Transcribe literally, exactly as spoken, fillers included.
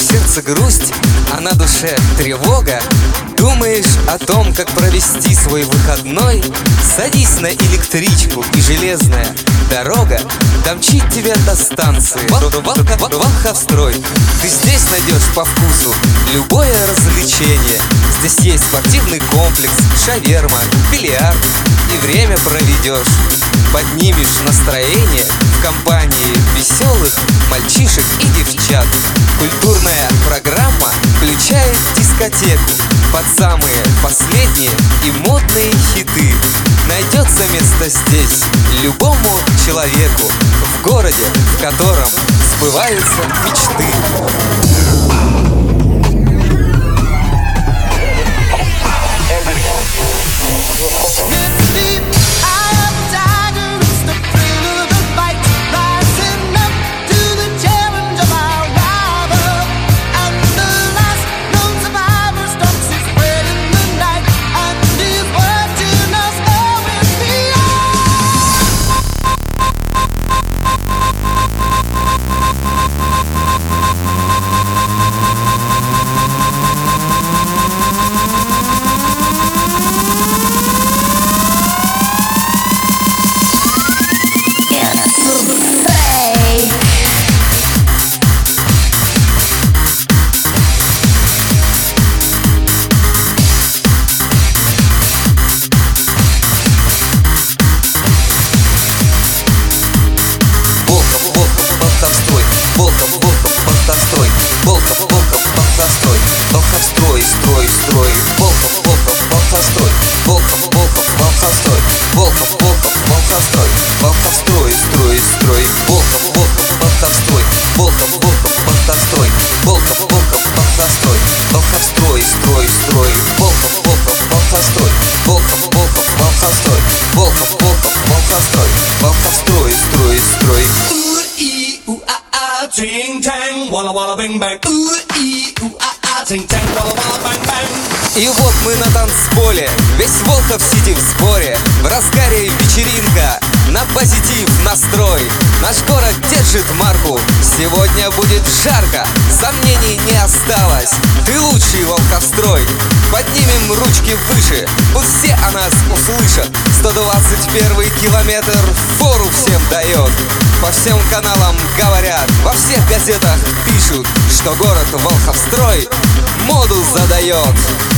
сердце грусть, а на душе тревога. Думаешь о том, как провести свой выходной? Садись на электричку, и железная дорога домчит тебя до станции Волховстрой. Ты здесь найдешь по вкусу любое развлечение. Здесь есть спортивный комплекс, шаверма, бильярд, и время проведешь. Поднимешь настроение в компании веселых мальчишек и девчат. Культурная программа включает дискотеку под самые последние и модные хиты. Найдется место здесь любому человеку в городе, в котором сбываются мечты. Волховстрой, строй, строй, Волхов, Волхов, Волховстрой, Волхов, Волхов, Волховстрой, Волхов, Волхов, Волховстрой, Волховстрой, строй, строй, Волхов, Волхов, Волховстрой, Волхов, Волхов, Волховстрой, Волхов, Волхов, Волховстрой, Волховстрой, строй, строй, Волхов, Волхов, Волховстрой, Волхов, Волхов, Волховстрой, Волхов, Волхов, Волховстрой, Волховстрой, строй, строй. Ting-tang, walla walla bing bang. Ooh ee ooh ah ah, ting-tang, walla walla bang bang. И вот мы на танцполе, весь Волхов-Сити в сборе. В разгаре вечеринка, на позитив настрой. Наш город держит марку, сегодня будет жарко. Сомнений не осталось, ты лучший Волховстрой. Поднимем ручки выше, пусть все о нас услышат. сто двадцать первый километр фору всем дает. По всем каналам говорят, во всех газетах пишут, что город Волховстрой моду задает.